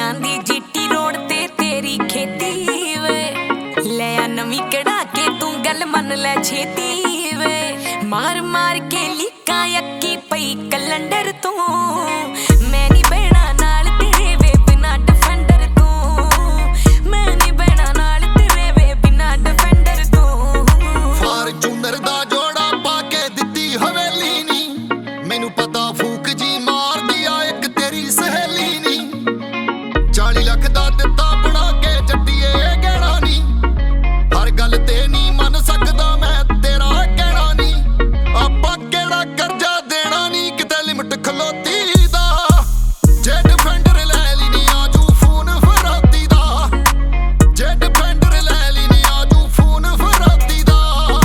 पत्तियां दी GT road ते तेरी खेती वे ले आ नवी कड़ा के तू गल मन ले छेती वे मार मार के लीका यक्की पई कैलेंडर तू मैं नी बहना नाल तेरे वे बिना डिफेंडर तू मैं नी बहना नाल तेरे वे बिना डिफेंडर तू फॉर्च्यूनर दा जोड़ा पाके दित्ती हवेली नी मैनू पता फूक जी मार दिया एक तेरी सहेली नी 40 लाख दा दित्ता बना के जट्टीए गहना नी हर गल ते नी मन सकदा मैं तेरा कहना नी आपां केड़ा करजा देना नी किते लिमिट खलोती दा जे डिफेंडर ले ली नी आजू फोन फराती दा जे डिफेंडर ले ली नी आजू फोन फराती दा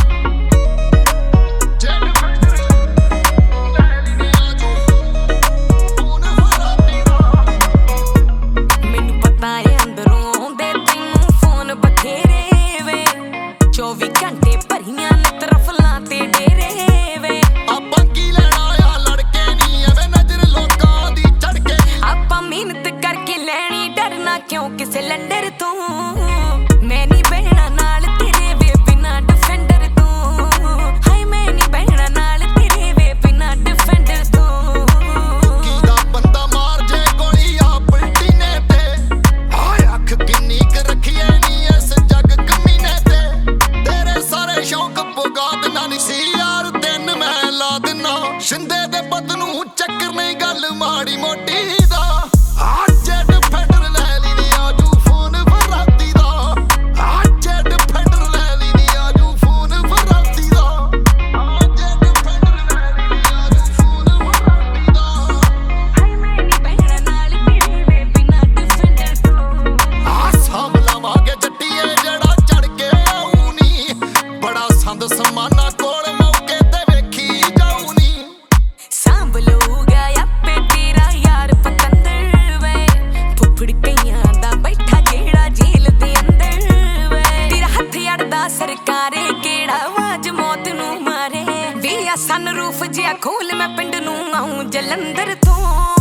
जे डिफेंडर ले ली नी आजू फोन फराती दा मैनू पता है अंदरों दे तैनू फोन बथेरे वे 24 घंटे भरियां ने तरफलां ते डेरे वे आपां की लेना आ लड़के नी एवें नजर लोकां दी चढ़ के आपां मेहनत करके लैनी डरना क्यों किसे लंडर तू मैं नी बहना नाल तेरे वे बिना डिफेंडर तू हाय मैं नी बहना नाल तेरे वे बिना डिफेंडर तू कीदा बंदा मार जे गोली आ पलटी ने ते हाय अख किन्नी क रखिए नी इस जग कमीने ते तेरे सारे शौक पुगा देना नी सी यार दिन मैं ला देना शिंदे दे पत नू चक्कर नहीं गल माड़ी मोटी दा आज डिफेंडर ले ली नी आजू फोन फराती दा आज डिफेंडर ले ली नी आजू फोन फराती दा आज डिफेंडर ले ली नी आजू फोन फराती दा हाय मैं नी बहना नाल तेरे वे बिना डिफेंडर तू सामला मागे जट्टीए जड़ा चढ़ के आऊ नी बड़ा संद समाना कोल मौके ते वेखी जाऊ नी सांभ लूगा आपे तेरा यार पतंदर वे फुफड़ कईयां दा बैठा जेड़ा जेल दे अंदर वे तेरा हथ अड़दा सरकारे केड़ा आवाज मौत नू मारे वे आ सन रूफ जिया खोल मैं पिंड नू आऊं जलंधर तो